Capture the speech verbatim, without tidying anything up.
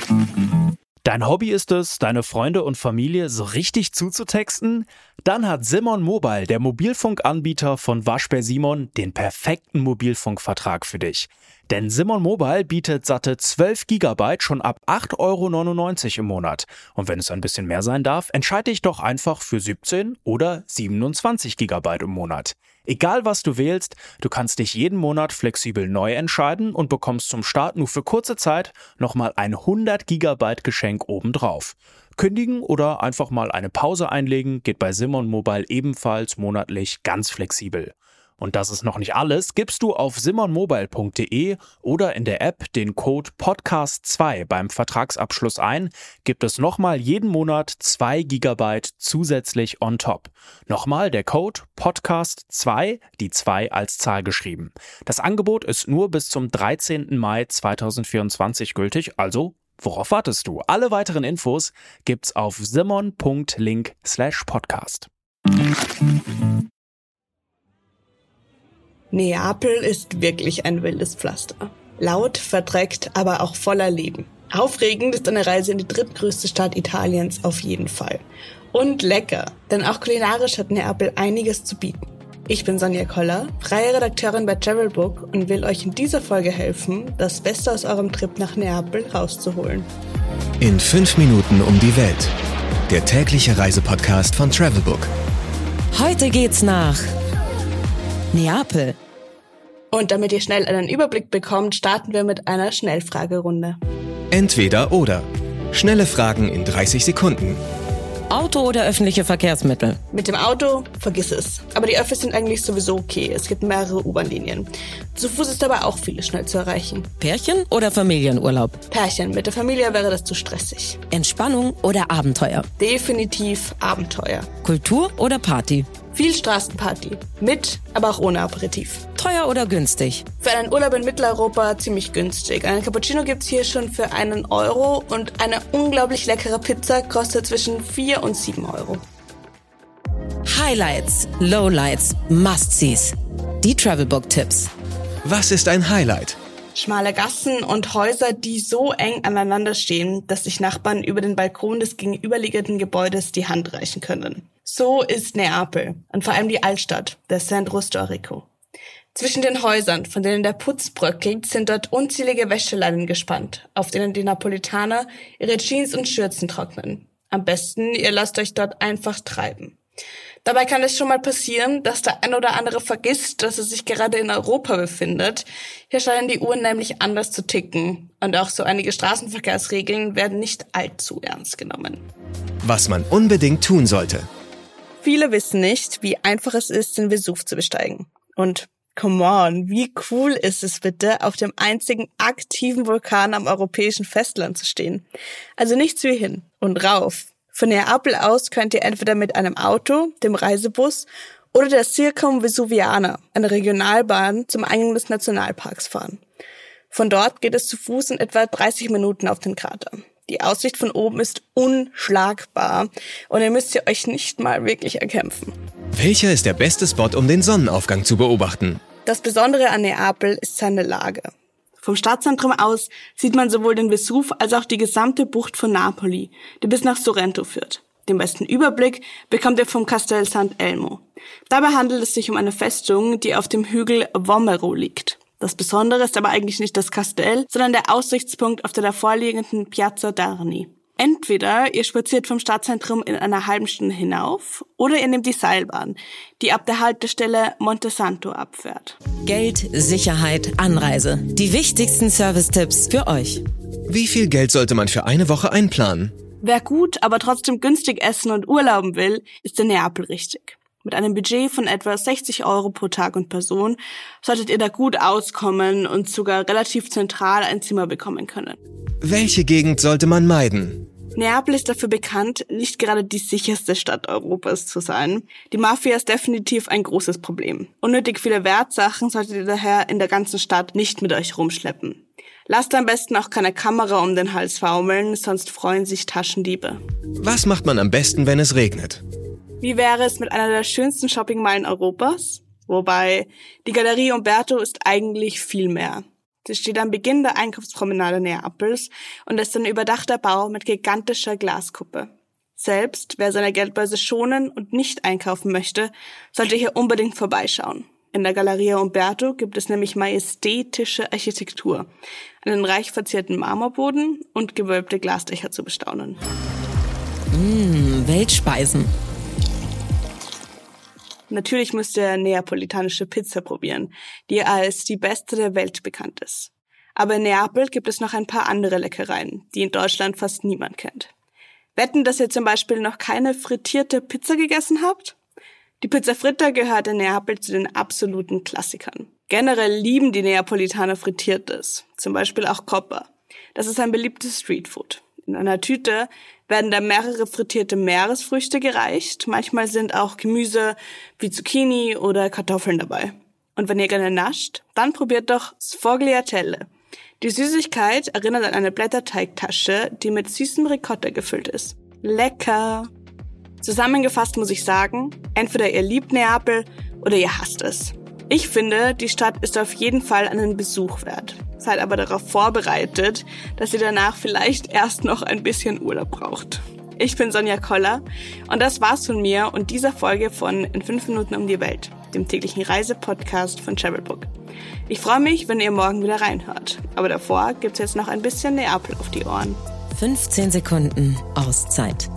Dein Hobby ist es, deine Freunde und Familie so richtig zuzutexten? Dann hat Simon Mobile, der Mobilfunkanbieter von Waschbär Simon, den perfekten Mobilfunkvertrag für dich. Denn Simon Mobile bietet satte zwölf Gigabyte schon ab acht Euro neunundneunzig im Monat. Und wenn es ein bisschen mehr sein darf, entscheide dich doch einfach für siebzehn oder siebenundzwanzig Gigabyte im Monat. Egal was du wählst, du kannst dich jeden Monat flexibel neu entscheiden und bekommst zum Start nur für kurze Zeit nochmal ein hundert Gigabyte Geschenk obendrauf. Kündigen oder einfach mal eine Pause einlegen geht bei Simon Mobile ebenfalls monatlich ganz flexibel. Und das ist noch nicht alles, gibst du auf simon mobile punkt de oder in der App den Code Podcast zwei beim Vertragsabschluss ein, gibt es nochmal jeden Monat zwei Gigabyte zusätzlich on top. Nochmal der Code Podcast zwei, die zwei als Zahl geschrieben. Das Angebot ist nur bis zum dreizehnten Mai zweitausendvierundzwanzig gültig, also worauf wartest du? Alle weiteren Infos gibt's auf simon punkt link slash podcast. Neapel ist wirklich ein wildes Pflaster. Laut, verdreckt, aber auch voller Leben. Aufregend ist eine Reise in die drittgrößte Stadt Italiens auf jeden Fall. Und lecker, denn auch kulinarisch hat Neapel einiges zu bieten. Ich bin Sonja Koller, freie Redakteurin bei Travelbook und will euch in dieser Folge helfen, das Beste aus eurem Trip nach Neapel rauszuholen. In fünf Minuten um die Welt. Der tägliche Reisepodcast von Travelbook. Heute geht's nach Neapel. Und damit ihr schnell einen Überblick bekommt, starten wir mit einer Schnellfragerunde. Entweder oder. Schnelle Fragen in dreißig Sekunden. Auto oder öffentliche Verkehrsmittel? Mit dem Auto, vergiss es. Aber die Öffis sind eigentlich sowieso okay. Es gibt mehrere U-Bahn-Linien. Zu Fuß ist aber auch vieles schnell zu erreichen. Pärchen oder Familienurlaub? Pärchen. Mit der Familie wäre das zu stressig. Entspannung oder Abenteuer? Definitiv Abenteuer. Kultur oder Party? Viel Straßenparty. Mit, aber auch ohne Aperitif. Teuer oder günstig? Für einen Urlaub in Mitteleuropa ziemlich günstig. Einen Cappuccino gibt's hier schon für einen Euro und eine unglaublich leckere Pizza kostet zwischen vier und sieben Euro. Highlights, Lowlights, Must-Sees. Die Travelbook-Tipps. Was ist ein Highlight? Schmale Gassen und Häuser, die so eng aneinander stehen, dass sich Nachbarn über den Balkon des gegenüberliegenden Gebäudes die Hand reichen können. So ist Neapel und vor allem die Altstadt, der Centro Storico. Zwischen den Häusern, von denen der Putz bröckelt, sind dort unzählige Wäscheleinen gespannt, auf denen die Napolitaner ihre Jeans und Schürzen trocknen. Am besten, ihr lasst euch dort einfach treiben. Dabei kann es schon mal passieren, dass der ein oder andere vergisst, dass er sich gerade in Europa befindet. Hier scheinen die Uhren nämlich anders zu ticken. Und auch so einige Straßenverkehrsregeln werden nicht allzu ernst genommen. Was man unbedingt tun sollte. Viele wissen nicht, wie einfach es ist, den Vesuv zu besteigen. Und come on, wie cool ist es bitte, auf dem einzigen aktiven Vulkan am europäischen Festland zu stehen. Also nichts wie hin und rauf. Von Neapel aus könnt ihr entweder mit einem Auto, dem Reisebus oder der Circum Vesuviana, einer Regionalbahn, zum Eingang des Nationalparks fahren. Von dort geht es zu Fuß in etwa dreißig Minuten auf den Krater. Die Aussicht von oben ist unschlagbar und ihr müsst ihr euch nicht mal wirklich erkämpfen. Welcher ist der beste Spot, um den Sonnenaufgang zu beobachten? Das Besondere an Neapel ist seine Lage. Vom Stadtzentrum aus sieht man sowohl den Vesuv als auch die gesamte Bucht von Napoli, die bis nach Sorrento führt. Den besten Überblick bekommt ihr vom Castel Sant'Elmo. Dabei handelt es sich um eine Festung, die auf dem Hügel Vomero liegt. Das Besondere ist aber eigentlich nicht das Kastell, sondern der Aussichtspunkt auf der davorliegenden Piazza d'Arni. Entweder ihr spaziert vom Stadtzentrum in einer halben Stunde hinauf oder ihr nehmt die Seilbahn, die ab der Haltestelle Monte Santo abfährt. Geld, Sicherheit, Anreise. Die wichtigsten Service-Tipps für euch. Wie viel Geld sollte man für eine Woche einplanen? Wer gut, aber trotzdem günstig essen und urlauben will, ist in Neapel richtig. Mit einem Budget von etwa sechzig Euro pro Tag und Person solltet ihr da gut auskommen und sogar relativ zentral ein Zimmer bekommen können. Welche Gegend sollte man meiden? Neapel ist dafür bekannt, nicht gerade die sicherste Stadt Europas zu sein. Die Mafia ist definitiv ein großes Problem. Unnötig viele Wertsachen solltet ihr daher in der ganzen Stadt nicht mit euch rumschleppen. Lasst am besten auch keine Kamera um den Hals faumeln, sonst freuen sich Taschendiebe. Was macht man am besten, wenn es regnet? Wie wäre es mit einer der schönsten Shoppingmeilen Europas? Wobei, die Galerie Umberto ist eigentlich viel mehr. Sie steht am Beginn der Einkaufspromenade Neapels und ist ein überdachter Bau mit gigantischer Glaskuppe. Selbst wer seine Geldbörse schonen und nicht einkaufen möchte, sollte hier unbedingt vorbeischauen. In der Galleria Umberto gibt es nämlich majestätische Architektur, einen reich verzierten Marmorboden und gewölbte Glasdächer zu bestaunen. Mmh, Weltspeisen. Natürlich müsst ihr neapolitanische Pizza probieren, die als die beste der Welt bekannt ist. Aber in Neapel gibt es noch ein paar andere Leckereien, die in Deutschland fast niemand kennt. Wetten, dass ihr zum Beispiel noch keine frittierte Pizza gegessen habt? Die Pizza Fritta gehört in Neapel zu den absoluten Klassikern. Generell lieben die Neapolitaner Frittiertes, zum Beispiel auch Coppa. Das ist ein beliebtes Streetfood. In einer Tüte werden da mehrere frittierte Meeresfrüchte gereicht. Manchmal sind auch Gemüse wie Zucchini oder Kartoffeln dabei. Und wenn ihr gerne nascht, dann probiert doch Sfogliatelle. Die Süßigkeit erinnert an eine Blätterteigtasche, die mit süßem Ricotta gefüllt ist. Lecker! Zusammengefasst muss ich sagen, entweder ihr liebt Neapel oder ihr hasst es. Ich finde, die Stadt ist auf jeden Fall einen Besuch wert. Seid aber darauf vorbereitet, dass ihr danach vielleicht erst noch ein bisschen Urlaub braucht. Ich bin Sonja Koller und das war's von mir und dieser Folge von In fünf Minuten um die Welt, dem täglichen Reisepodcast von Travelbook. Ich freue mich, wenn ihr morgen wieder reinhört. Aber davor gibt's jetzt noch ein bisschen Neapel auf die Ohren. fünfzehn Sekunden Auszeit.